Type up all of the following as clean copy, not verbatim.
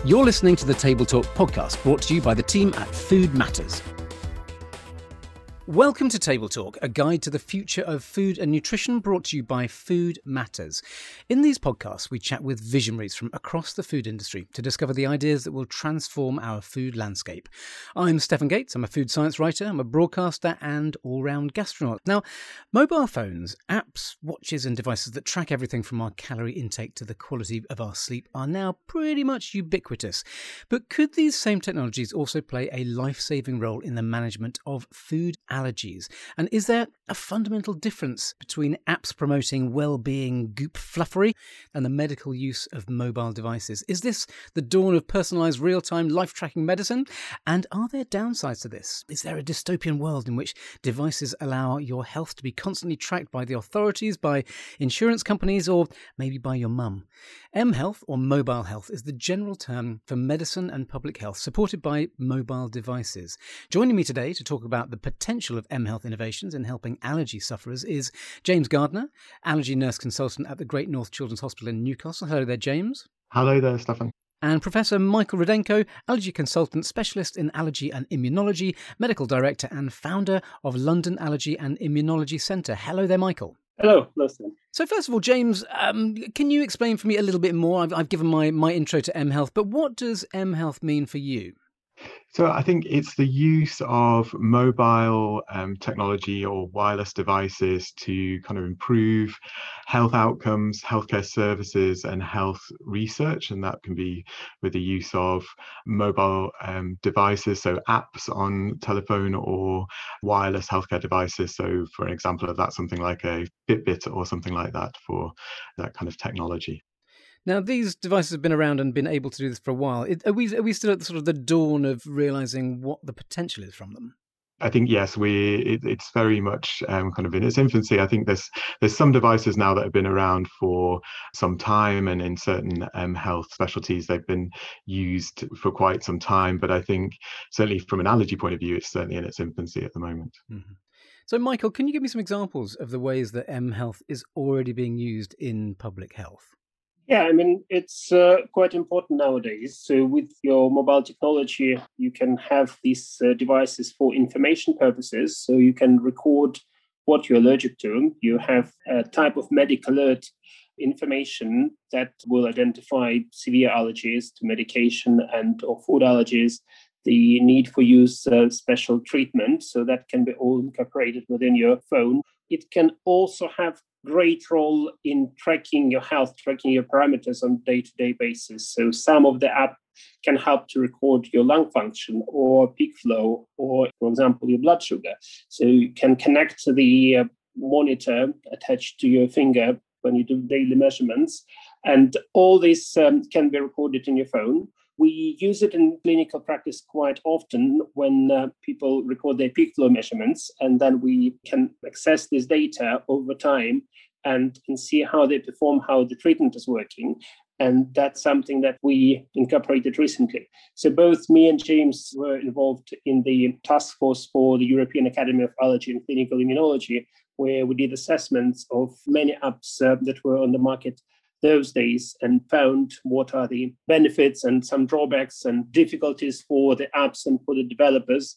You're listening to the Table Talk podcast, brought to you by the team at Food Matters. Welcome to Table Talk, a guide to the future of food and nutrition, brought to you by Food Matters. In these podcasts, we chat with visionaries from across the food industry to discover the ideas that will transform our food landscape. I'm Stephen Gates. I'm a food science writer, I'm a broadcaster and all-round gastronaut. Now, mobile phones, apps, watches and devices that track everything from our calorie intake to the quality of our sleep are now pretty much ubiquitous. But could these same technologies also play a life-saving role in the management of food allergies? And is there a fundamental difference between apps promoting well-being goop fluffery and the medical use of mobile devices? Is this the dawn of personalised real-time life-tracking medicine? And are there downsides to this? Is there a dystopian world in which devices allow your health to be constantly tracked by the authorities, by insurance companies, or maybe by your mum? mHealth, or mobile health, is the general term for medicine and public health supported by mobile devices. Joining me today to talk about the potential of mHealth innovations in helping allergy sufferers is James Gardner, allergy nurse consultant at the Great North Children's Hospital in Newcastle. Hello there, James. Hello there, Stefan. And Professor Michael Rudenko, allergy consultant, specialist in allergy and immunology, medical director and founder of London Allergy and Immunology Centre. Hello there, Michael. Hello, listen. So first of all, James, can you explain for me a little bit more? I've given my intro to mHealth, but what does mHealth mean for you? So I think it's the use of mobile technology or wireless devices to kind of improve health outcomes, healthcare services and health research. And that can be with the use of mobile devices, so apps on telephone or wireless healthcare devices. So for an example of that, something like a Fitbit or something like that for that kind of technology. Now, these devices have been around and been able to do this for a while. Are we still at sort of the dawn of realising what the potential is from them? I think, yes, it's very much kind of in its infancy. I think there's some devices now that have been around for some time, and in certain health specialties, they've been used for quite some time. But I think certainly from an allergy point of view, it's certainly in its infancy at the moment. Mm-hmm. So, Michael, can you give me some examples of the ways that mHealth is already being used in public health? Yeah, I mean, it's quite important nowadays. So with your mobile technology, you can have these devices for information purposes. So you can record what you're allergic to. You have a type of medical alert information that will identify severe allergies to medication and or food allergies, the need for use of special treatment. So that can be all incorporated within your phone. It can also have great role in tracking your health, tracking your parameters on a day-to-day basis. So some of the app can help to record your lung function or peak flow or, for example, your blood sugar. So you can connect to the monitor attached to your finger when you do daily measurements. And all this can be recorded in your phone. We use it in clinical practice quite often when people record their peak flow measurements, and then we can access this data over time and can see how they perform, how the treatment is working. And that's something that we incorporated recently. So both me and James were involved in the task force for the European Academy of Allergy and Clinical Immunology, where we did assessments of many apps that were on the market those days and found what are the benefits and some drawbacks and difficulties for the apps and for the developers.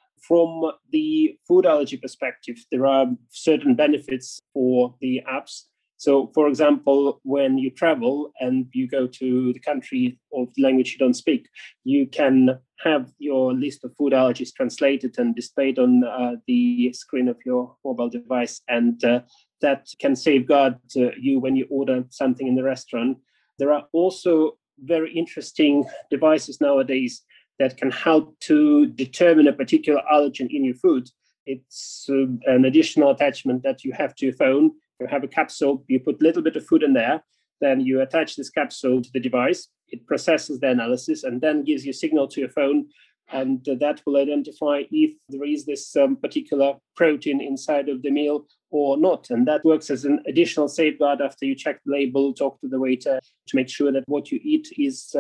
From the food allergy perspective, there are certain benefits for the apps. So, for example, when you travel and you go to the country of the language you don't speak, you can have your list of food allergies translated and displayed on the screen of your mobile device, and that can safeguard you when you order something in the restaurant. There are also very interesting devices nowadays that can help to determine a particular allergen in your food. It's an additional attachment that you have to your phone. You have a capsule, you put a little bit of food in there, then you attach this capsule to the device, it processes the analysis and then gives you a signal to your phone, and that will identify if there is this particular protein inside of the meal or not. And that works as an additional safeguard after you check the label, talk to the waiter to make sure that what you eat is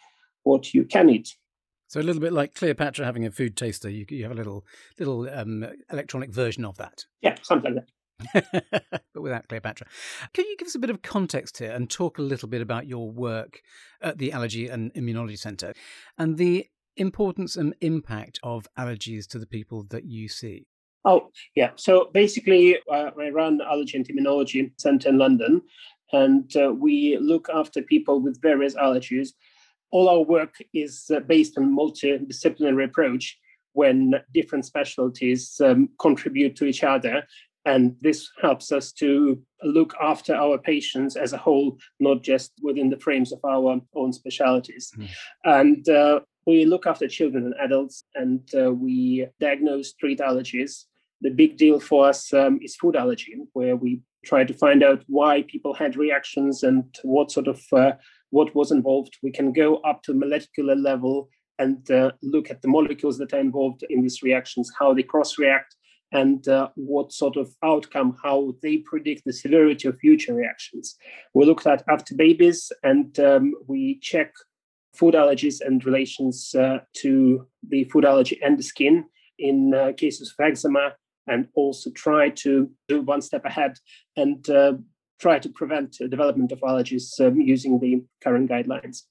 what you can eat. So a little bit like Cleopatra having a food taster, you have a little electronic version of that. Yeah, something like that. but without Cleopatra. Can you give us a bit of context here and talk a little bit about your work at the Allergy and Immunology Centre and the importance and impact of allergies to the people that you see? Oh, yeah. So basically, I run Allergy and Immunology Centre in London, and we look after people with various allergies. All our work is based on multidisciplinary approach when different specialties contribute to each other. And this helps us to look after our patients as a whole, not just within the frames of our own specialties. And we look after children and adults, and we diagnose, treat allergies. The big deal for us is food allergy, where we try to find out why people had reactions and what was involved. We can go up to molecular level and look at the molecules that are involved in these reactions, how they cross-react, and what sort of outcome, how they predict the severity of future reactions. We looked at after babies, and we check food allergies and relations to the food allergy and the skin in cases of eczema, and also try to do one step ahead and try to prevent the development of allergies using the current guidelines.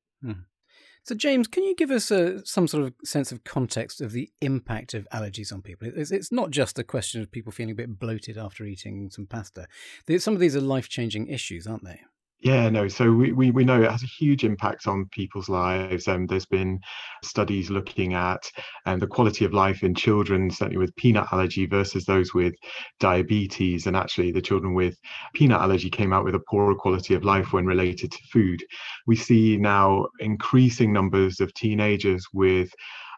So, James, can you give us some sort of sense of context of the impact of allergies on people? It's not just a question of people feeling a bit bloated after eating some pasta. Some of these are life-changing issues, aren't they? Yeah, no. So we know it has a huge impact on people's lives. There's been studies looking at the quality of life in children, certainly with peanut allergy versus those with diabetes. And actually, the children with peanut allergy came out with a poorer quality of life when related to food. We see now increasing numbers of teenagers with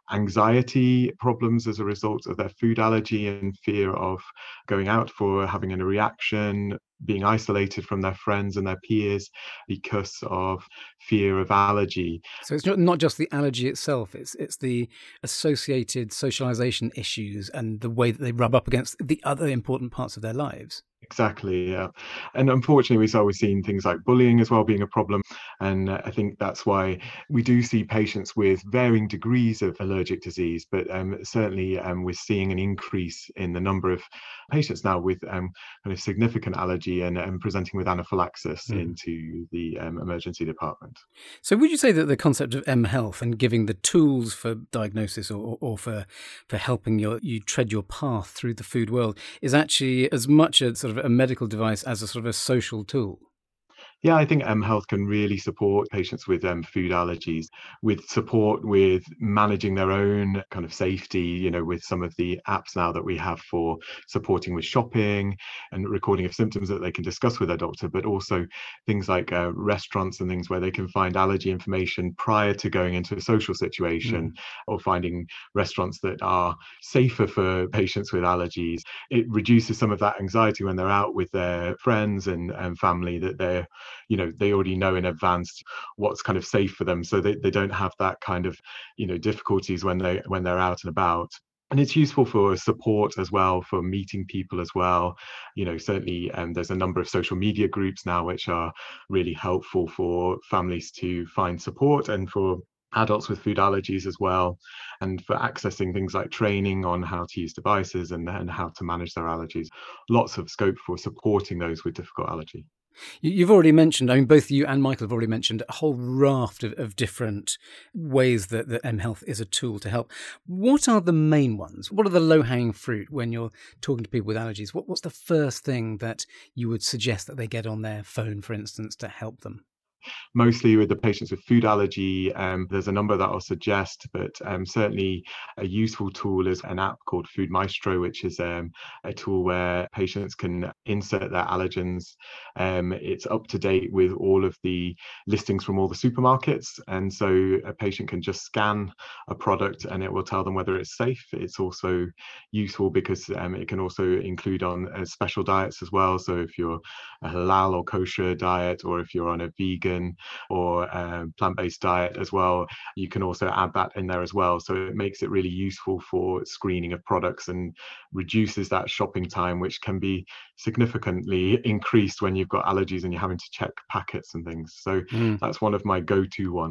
anxiety problems as a result of their food allergy and fear of going out for having a reaction, being isolated from their friends and their peers because of fear of allergy. So it's not just the allergy itself, it's the associated socialization issues and the way that they rub up against the other important parts of their lives. Exactly, yeah. And unfortunately, we've seen things like bullying as well being a problem. And I think that's why we do see patients with varying degrees of allergic disease, but certainly we're seeing an increase in the number of patients now with kind of significant allergy and presenting with anaphylaxis into the emergency department. So would you say that the concept of mHealth and giving the tools for diagnosis or for helping you tread your path through the food world is actually as much a sort of a medical device as a sort of a social tool? Yeah, I think mHealth can really support patients with food allergies, with support with managing their own kind of safety, with some of the apps now that we have for supporting with shopping and recording of symptoms that they can discuss with their doctor, but also things like restaurants and things where they can find allergy information prior to going into a social situation or finding restaurants that are safer for patients with allergies. It reduces some of that anxiety when they're out with their friends and family that they already know in advance what's kind of safe for them, so they don't have that kind of difficulties when they're out and about. And it's useful for support as well, for meeting people as well. Certainly there's a number of social media groups now which are really helpful for families to find support, and for adults with food allergies as well, and for accessing things like training on how to use devices and how to manage their allergies. Lots of scope for supporting those with difficult allergy. You've already mentioned, I mean, both you and Michael have already mentioned a whole raft of different ways that mHealth is a tool to help. What are the main ones? What are the low-hanging fruit when you're talking to people with allergies? What's the first thing that you would suggest that they get on their phone, for instance, to help them? Mostly with the patients with food allergy, there's a number that I'll suggest, but certainly a useful tool is an app called Food Maestro, which is a tool where patients can insert their allergens. It's up to date with all of the listings from all the supermarkets, and so a patient can just scan a product and it will tell them whether it's safe. It's also useful because it can also include on special diets as well. So if you're a halal or kosher diet, or if you're on a vegan or plant-based diet as well, you can also add that in there as well. So it makes it really useful for screening of products and reduces that shopping time, which can be significantly increased when you've got allergies and you're having to check packets and things. So that's one of my go-to ones.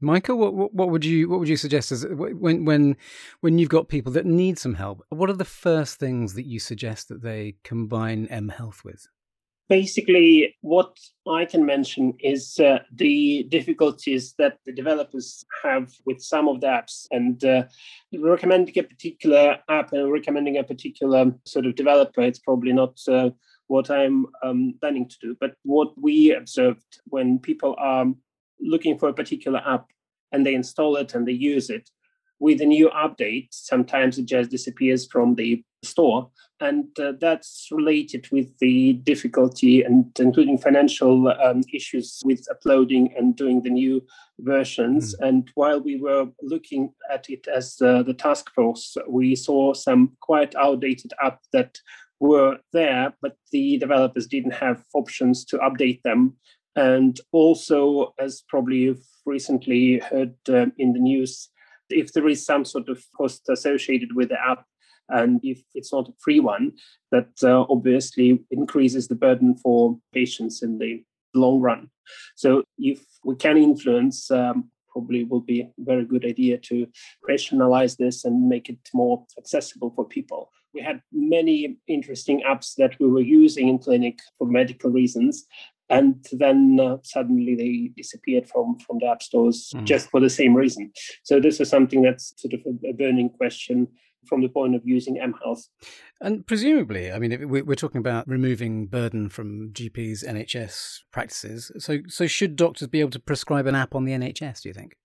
Michael, what would you suggest as when you've got people that need some help? What are the first things that you suggest that they combine mHealth with? Basically, what I can mention is the difficulties that the developers have with some of the apps, and recommending a particular app and recommending a particular sort of developer. It's probably not what I'm planning to do, but what we observed when people are looking for a particular app and they install it and they use it, with a new update, sometimes it just disappears from the store. And that's related with the difficulty and including financial issues with uploading and doing the new versions. And while we were looking at it as the task force, we saw some quite outdated apps that were there, but the developers didn't have options to update them. And also, as probably you've recently heard in the news, if there is some sort of cost associated with the app, and if it's not a free one, that obviously increases the burden for patients in the long run. So if we can influence, probably will be a very good idea to rationalize this and make it more accessible for people. We had many interesting apps that we were using in clinic for medical reasons, and then suddenly they disappeared from the app stores just for the same reason. So this is something that's sort of a burning question from the point of using mHealth. And presumably, I mean, we're talking about removing burden from GPs, NHS practices. So should doctors be able to prescribe an app on the NHS, do you think?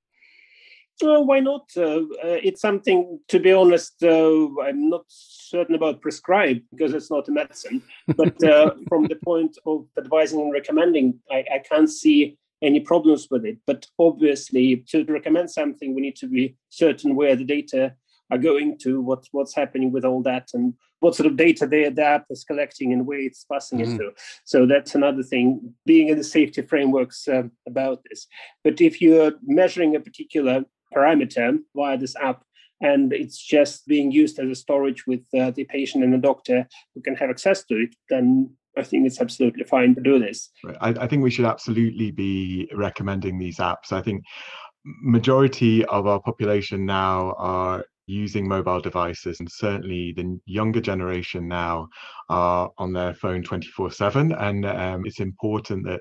Why not? It's something, to be honest, I'm not certain about prescribe because it's not a medicine. But from the point of advising and recommending, I can't see any problems with it. But obviously, to recommend something, we need to be certain where the data are going to, what's happening with all that, and what sort of data the app is collecting and where it's passing it to. So that's another thing, being in the safety frameworks about this. But if you're measuring a particular parameter via this app, and it's just being used as a storage with the patient and the doctor who can have access to it, then I think it's absolutely fine to do this. I think we should absolutely be recommending these apps. I think majority of our population now are using mobile devices, and certainly the younger generation now are on their phone 24/7. And it's important that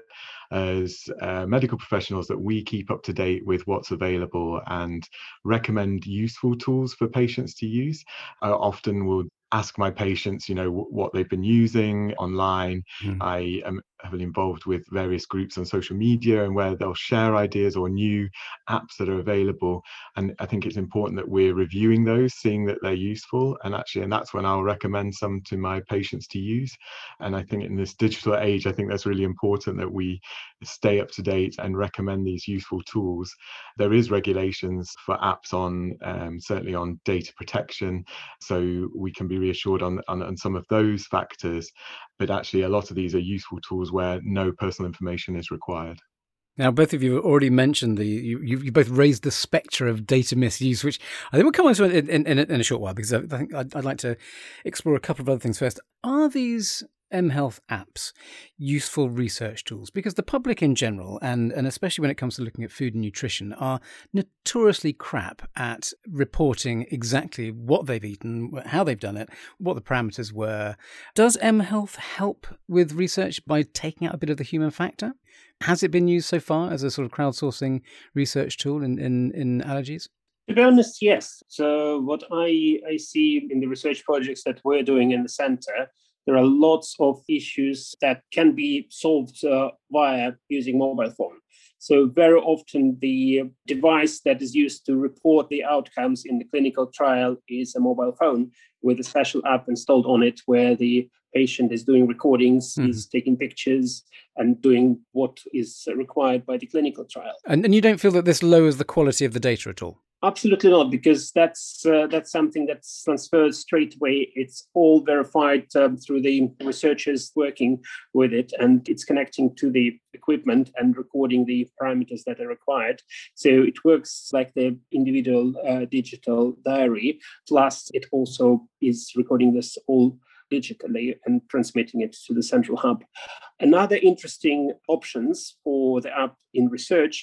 as medical professionals that we keep up to date with what's available and recommend useful tools for patients to use. I often will ask my patients, what they've been using online. I am heavily involved with various groups on social media and where they'll share ideas or new apps that are available. And I think it's important that we're reviewing those, seeing that they're useful. And that's when I'll recommend some to my patients to use. And I think in this digital age, I think that's really important that we stay up to date and recommend these useful tools. There is regulations for apps on, certainly on data protection. So we can be reassured on some of those factors. But actually, a lot of these are useful tools where no personal information is required. Now, both of you have already mentioned you both raised the spectre of data misuse, which I think we'll come on to in a short while, because I think I'd like to explore a couple of other things first. Are these mHealth apps useful research tools? Because the public in general, and especially when it comes to looking at food and nutrition, are notoriously crap at reporting exactly what they've eaten, how they've done it, what the parameters were. Does mHealth help with research by taking out a bit of the human factor? Has it been used so far as a sort of crowdsourcing research tool in allergies? To be honest, yes. So what I see in the research projects that we're doing in the center, there are lots of issues that can be solved via using mobile phone. So very often the device that is used to report the outcomes in the clinical trial is a mobile phone with a special app installed on it where the patient is doing recordings, is taking pictures and doing what is required by the clinical trial. And you don't feel that this lowers the quality of the data at all? Absolutely not, because that's something that's transferred straight away. It's all verified through the researchers working with it, and it's connecting to the equipment and recording the parameters that are required. So it works like the individual digital diary, plus it also is recording this all digitally and transmitting it to the central hub. Another interesting options for the app in research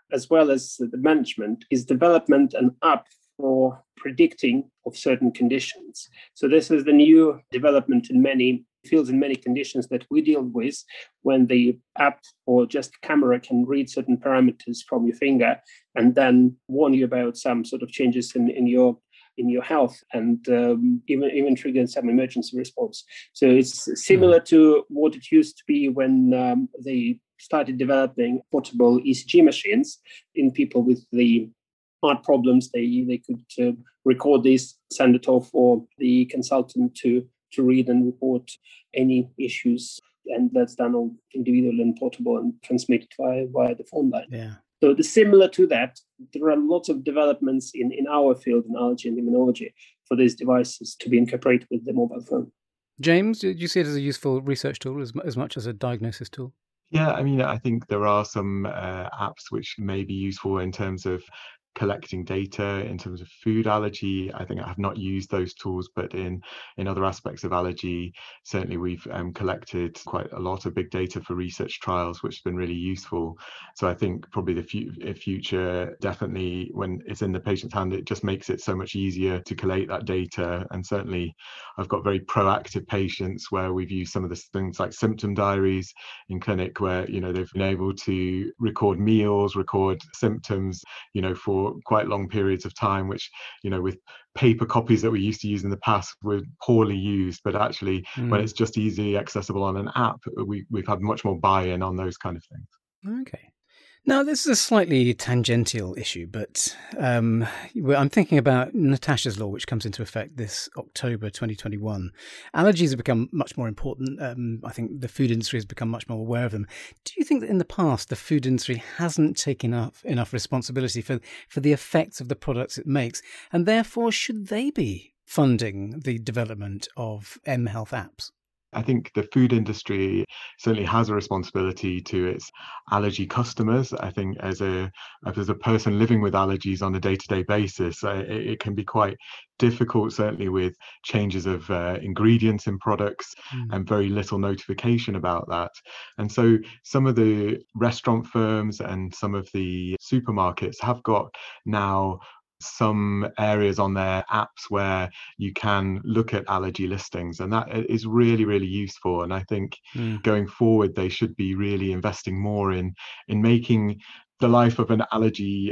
as well as the management, is development an app for predicting of certain conditions. So this is the new development in many fields, in many conditions that we deal with, when the app or just camera can read certain parameters from your finger and then warn you about some sort of changes in your health, and even trigger some emergency response. So it's similar to what it used to be when they started developing portable ECG machines in people with the heart problems. They could record this, send it off for the consultant to read and report any issues, and that's done all individual and portable and transmitted via the phone line. Yeah. So similar to that, there are lots of developments in our field, in allergy and immunology, for these devices to be incorporated with the mobile phone. James, do you see it as a useful research tool as much as a diagnosis tool? Yeah, I mean, I think there are some apps which may be useful in terms of collecting data in terms of food allergy. I think I have not used those tools, but in other aspects of allergy, certainly we've collected quite a lot of big data for research trials, which has been really useful. So I think probably the future, definitely when it's in the patient's hand, it just makes it so much easier to collate that data. And certainly I've got very proactive patients where we've used some of the things like symptom diaries in clinic, where they've been able to record meals, record symptoms, for quite long periods of time, which with paper copies that we used to use in the past were poorly used. But actually when it's just easily accessible on an app, we've had much more buy-in on those kind of things. Okay. Now, this is a slightly tangential issue, but I'm thinking about Natasha's Law, which comes into effect this October 2021. Allergies have become much more important. I think the food industry has become much more aware of them. Do you think that in the past, the food industry hasn't taken enough responsibility for the effects of the products it makes, and therefore should they be funding the development of mHealth apps? I think the food industry certainly has a responsibility to its allergy customers. I think as a person living with allergies on a day-to-day basis, it can be quite difficult, certainly with changes of ingredients in products and very little notification about that. And so some of the restaurant firms and some of the supermarkets have got now some areas on their apps where you can look at allergy listings, and that is really, really useful. And I think going forward, they should be really investing more in making the life of an allergy,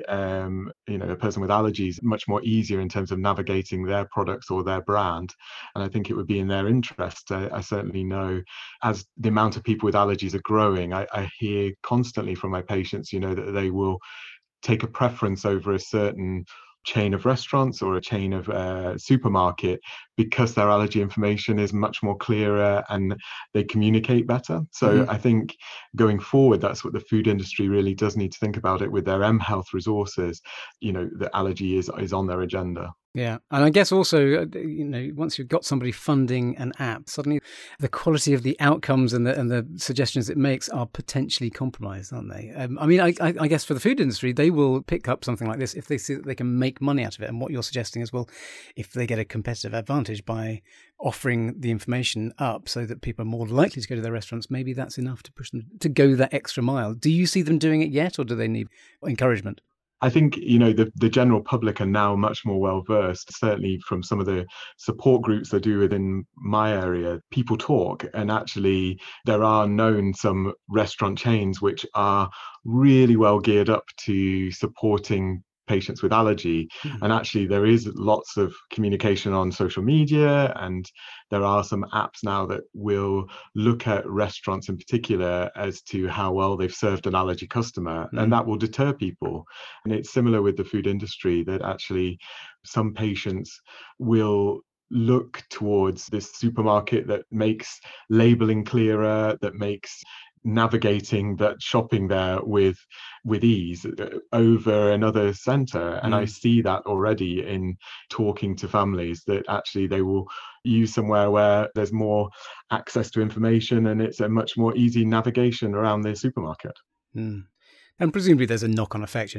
a person with allergies, much more easier in terms of navigating their products or their brand. And I think it would be in their interest. I certainly know as the amount of people with allergies are growing, I hear constantly from my patients, that they will take a preference over a certain chain of restaurants or a chain of supermarket because their allergy information is much more clearer and they communicate better. So I think going forward, that's what the food industry really does need to think about it with their mHealth resources. The allergy is on their agenda. Yeah. And I guess also, once you've got somebody funding an app, suddenly the quality of the outcomes and the suggestions it makes are potentially compromised, aren't they? I guess for the food industry, they will pick up something like this if they see that they can make money out of it. And what you're suggesting is, well, if they get a competitive advantage by offering the information up so that people are more likely to go to their restaurants, maybe that's enough to push them to go that extra mile. Do you see them doing it yet, or do they need encouragement? I think, the general public are now much more well versed, certainly from some of the support groups I do within my area. People talk, and actually there are known some restaurant chains which are really well geared up to supporting patients with allergy. And actually there is lots of communication on social media, and there are some apps now that will look at restaurants in particular as to how well they've served an allergy customer, and that will deter people. And it's similar with the food industry, that actually some patients will look towards this supermarket that makes labeling clearer, that makes navigating that shopping there with ease over another center. And I see that already in talking to families, that actually they will use somewhere where there's more access to information and it's a much more easy navigation around the supermarket. And presumably there's a knock-on effect.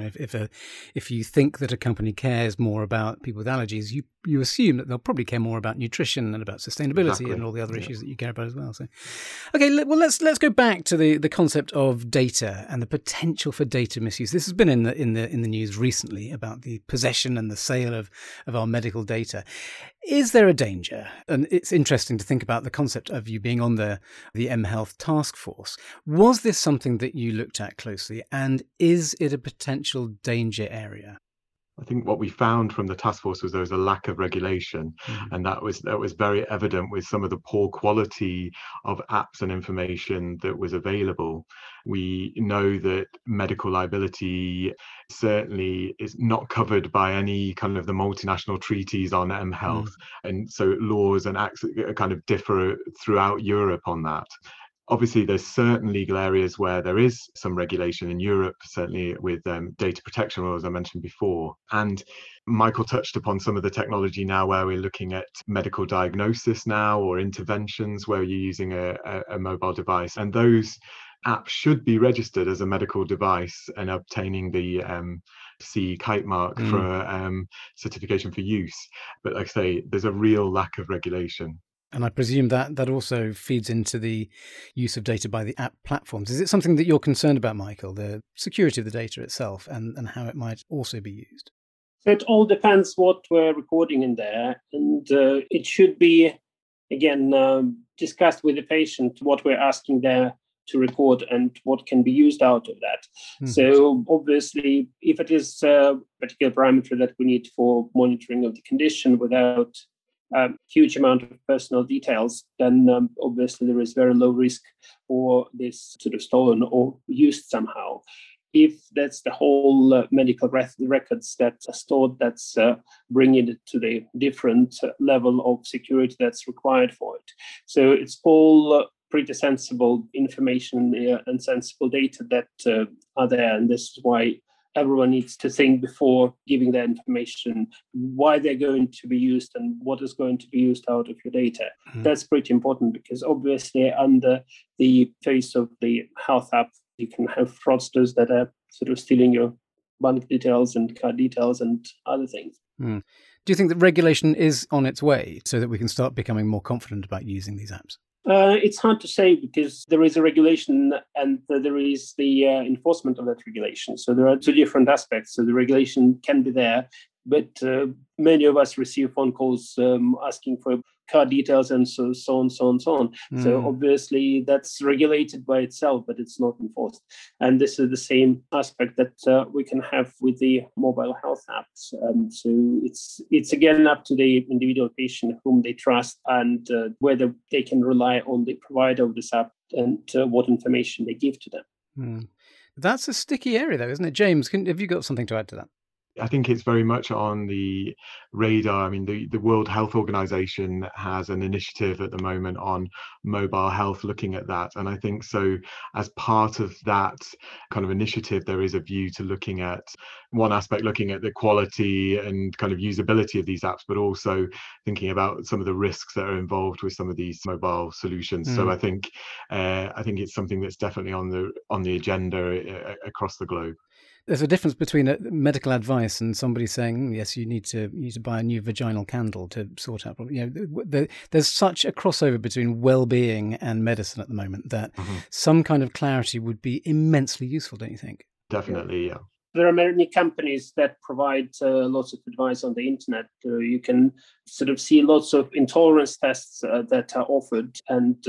If you think that a company cares more about people with allergies, you assume that they'll probably care more about nutrition and about sustainability and all the other issues that you care about as well. So, okay, well let's go back to the concept of data and the potential for data misuse. This has been in the news recently about the possession and the sale of our medical data. Is there a danger? And it's interesting to think about the concept of you being on the mHealth task force. Was this something that you looked at closely, and is it a potential danger area? I think what we found from the task force was there was a lack of regulation, and that was very evident with some of the poor quality of apps and information that was available. We know that medical liability certainly is not covered by any kind of the multinational treaties on mHealth, and so laws and acts kind of differ throughout Europe on that. Obviously, there's certain legal areas where there is some regulation in Europe, certainly with data protection laws, I mentioned before. And Michael touched upon some of the technology now where we're looking at medical diagnosis now, or interventions where you're using a mobile device. And those apps should be registered as a medical device and obtaining the CE kite mark for certification for use. But like I say, there's a real lack of regulation. And I presume that also feeds into the use of data by the app platforms. Is it something that you're concerned about, Michael, the security of the data itself and how it might also be used? So it all depends what we're recording in there. And it should be, again, discussed with the patient what we're asking there to record and what can be used out of that. So obviously, if it is a particular parameter that we need for monitoring of the condition without huge amount of personal details, then obviously there is very low risk for this sort of stolen or used somehow. If that's the whole medical records that are stored, that's bringing it to the different level of security that's required for it. So it's all pretty sensible information and sensible data that are there, and this is why everyone needs to think before giving their information, why they're going to be used and what is going to be used out of your data. That's pretty important, because obviously under the face of the health app, you can have fraudsters that are sort of stealing your bank details and card details and other things. Do you think that regulation is on its way so that we can start becoming more confident about using these apps? It's hard to say, because there is a regulation and there is the enforcement of that regulation. So there are two different aspects. So the regulation can be there, but many of us receive phone calls asking for card details and so on. So obviously that's regulated by itself, but it's not enforced. And this is the same aspect that we can have with the mobile health apps. So it's again up to the individual patient whom they trust and whether they can rely on the provider of this app and what information they give to them. That's a sticky area though, isn't it? James, have you got something to add to that? I think it's very much on the radar. I mean, the World Health Organization has an initiative at the moment on mobile health, looking at that. And I think so as part of that kind of initiative, there is a view to looking at one aspect, looking at the quality and kind of usability of these apps, but also thinking about some of the risks that are involved with some of these mobile solutions. So I think it's something that's definitely on the agenda across the globe. There's a difference between medical advice and somebody saying, yes, you need to buy a new vaginal candle to sort out. There's such a crossover between well-being and medicine at the moment that some kind of clarity would be immensely useful, don't you think? Definitely, yeah. There are many companies that provide lots of advice on the internet. You can sort of see lots of intolerance tests that are offered. And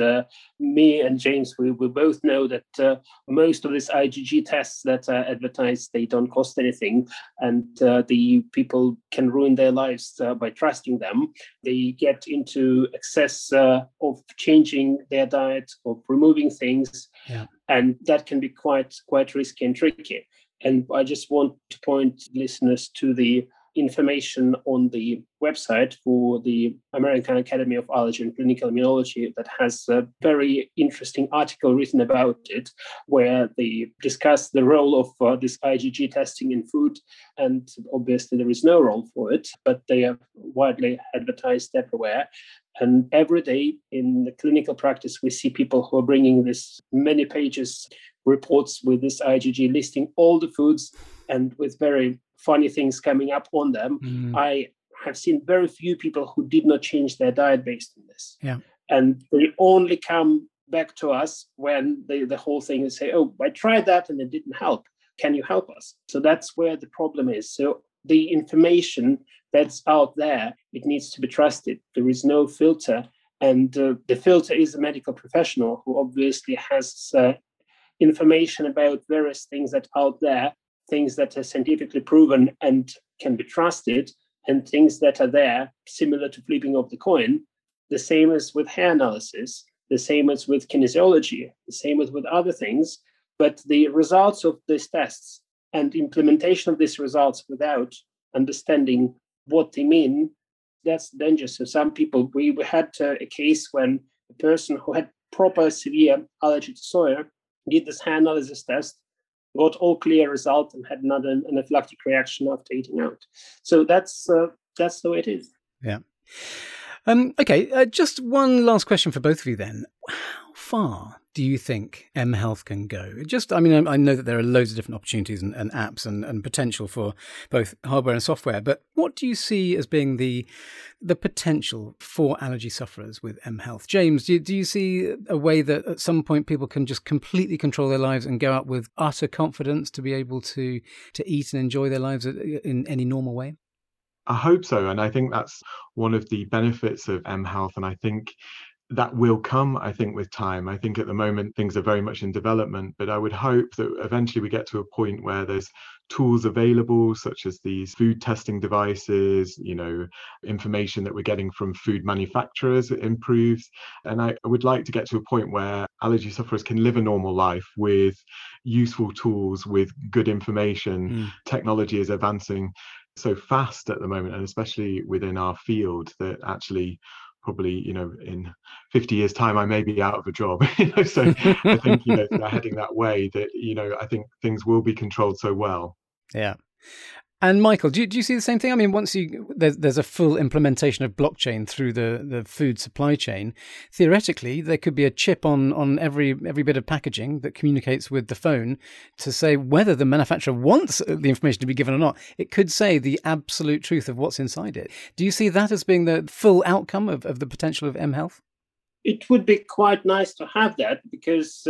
me and James, we both know that most of these IgG tests that are advertised, they don't cost anything. And the people can ruin their lives by trusting them. They get into excess of changing their diet, of removing things. Yeah. And that can be quite risky and tricky. And I just want to point listeners to the information on the website for the American Academy of Allergy and Clinical Immunology that has a very interesting article written about it, where they discuss the role of this IgG testing in food. And obviously there is no role for it, but they are widely advertised everywhere. And every day in the clinical practice, we see people who are bringing this many pages reports with this IgG listing all the foods and with very funny things coming up on them. I have seen very few people who did not change their diet based on this. Yeah. And they only come back to us when the whole thing is say, oh, I tried that and it didn't help. Can you help us? So that's where the problem is. So the information that's out there, it needs to be trusted. There is no filter. And the filter is a medical professional who obviously has information about various things that are out there, things that are scientifically proven and can be trusted, and things that are there, similar to flipping of the coin, the same as with hair analysis, the same as with kinesiology, the same as with other things. But the results of these tests and implementation of these results without understanding what they mean, that's dangerous. So some people, we had a case when a person who had proper severe allergy to soya did this hair analysis test, got all clear result, and had another anaphylactic reaction after eating out. So that's the way it is. Yeah. Okay, just one last question for both of you then. How far do you think mHealth can go? I know that there are loads of different opportunities and apps and potential for both hardware and software, but what do you see as being the potential for allergy sufferers with mHealth? James, do you see a way that at some point people can just completely control their lives and go out with utter confidence to be able to eat and enjoy their lives in any normal way? I hope so. And I think that's one of the benefits of mHealth. And I think that will come, with time. I think at the moment, things are very much in development, but I would hope that eventually we get to a point where there's tools available, such as these food testing devices, information that we're getting from food manufacturers improves. And I would like to get to a point where allergy sufferers can live a normal life with useful tools, with good information. Technology is advancing so fast at the moment, and especially within our field, that actually probably in 50 years time I may be out of a job. So I think they're heading that way, that I think things will be controlled so well. Yeah. And Michael, do you see the same thing? I mean, once there's a full implementation of blockchain through the food supply chain, theoretically there could be a chip on every bit of packaging that communicates with the phone to say whether the manufacturer wants the information to be given or not. It could say the absolute truth of what's inside it. Do you see that as being the full outcome of the potential of mHealth? It would be quite nice to have that, because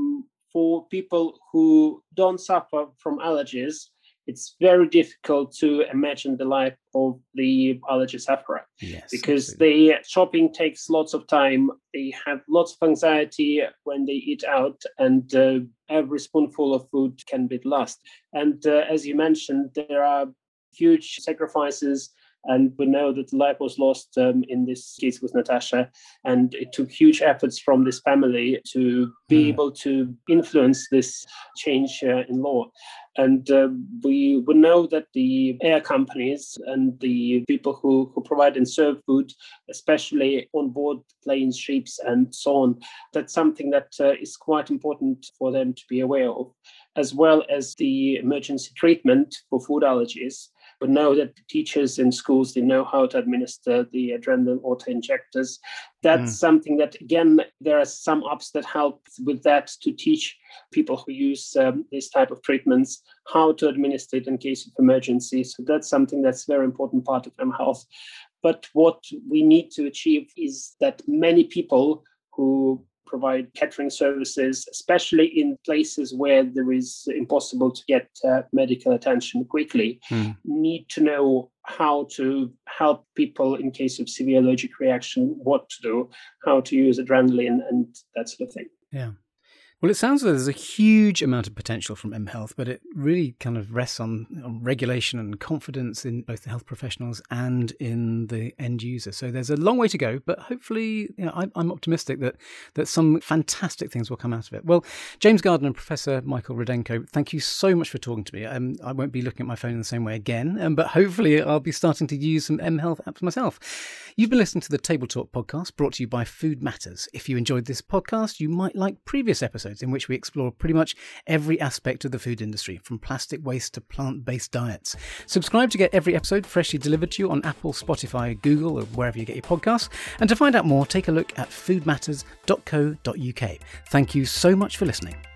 for people who don't suffer from allergies, it's very difficult to imagine the life of the allergy sufferer. Yes, because absolutely. the shopping takes lots of time. They have lots of anxiety when they eat out, and every spoonful of food can be lost. And as you mentioned, there are huge sacrifices. And we know that life was lost in this case with Natasha. And it took huge efforts from this family to be able to influence this change in law. And we know that the air companies and the people who provide and serve food, especially on board planes, ships, and so on, that's something that is quite important for them to be aware of, as well as the emergency treatment for food allergies. We know that the teachers in schools, they know how to administer the adrenaline auto-injectors. That's something that, again, there are some apps that help with that, to teach people who use this type of treatments how to administer it in case of emergency. So that's something that's a very important part of mHealth. But what we need to achieve is that many people who provide catering services, especially in places where there is impossible to get medical attention quickly, need to know how to help people in case of severe allergic reaction, what to do, how to use adrenaline, and that sort of thing. Yeah. Well, it sounds like there's a huge amount of potential from mHealth, but it really kind of rests on regulation and confidence in both the health professionals and in the end user. So there's a long way to go, but hopefully, I'm optimistic that some fantastic things will come out of it. Well, James Gardner and Professor Michael Rudenko, thank you so much for talking to me. I won't be looking at my phone in the same way again, but hopefully I'll be starting to use some mHealth apps myself. You've been listening to the Table Talk podcast, brought to you by Food Matters. If you enjoyed this podcast, you might like previous episodes in which we explore pretty much every aspect of the food industry, from plastic waste to plant-based diets. Subscribe to get every episode freshly delivered to you on Apple, Spotify, Google, or wherever you get your podcasts. And to find out more, take a look at foodmatters.co.uk. Thank you so much for listening.